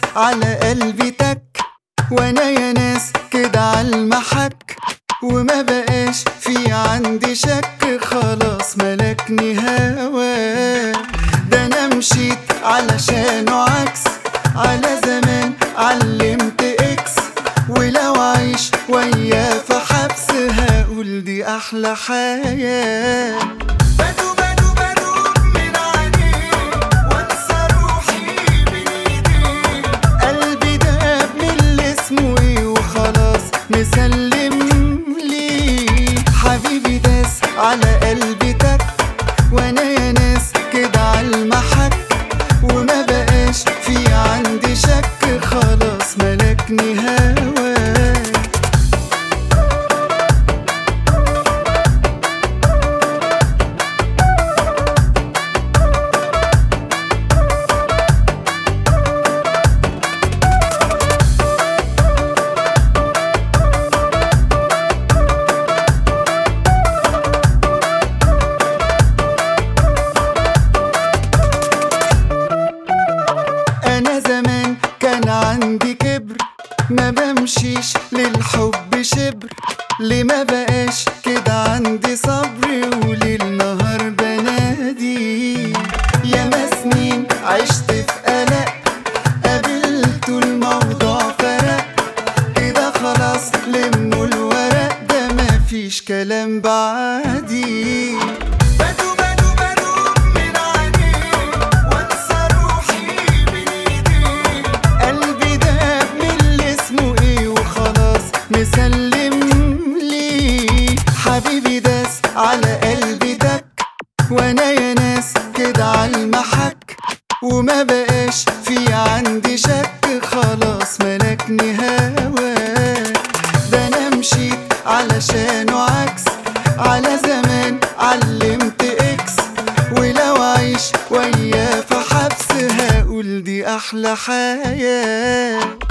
على قلبي تك، وانا يا ناس كده عالمحك، وما بقاش في عندي شك، خلاص ملكني هوا. ده انا مشيت علشانه عكس، على زمان علمت اكس، ولو عيش وياه في حبس هقول دي احلى حياة. مسلم لي حبيبي داس على قلبي تك، وانا يا ناس كده عالمحك، وما بقاش في عندي شك، خلاص ملكني هواك. كان عندي كبر ما بمشيش للحب شبر، ليه ما بقاش كده عندي صبر، وليل نهار بنادي. ياما سنين عشت في قلق، قابلت الموضوع فرق، كده خلاص لموا الورق، ده مفيش كلام بعدي. مسلم لي حبيبي داس على قلبي تك، وانا يا ناس كده عالمحك، وما بقاش في عندي شك، خلاص ملكني هواك. ده انا مشيت علشانه عكس، على زمان علمت اكس، ولو عيش وياه في حبس هقول دي احلى حياة.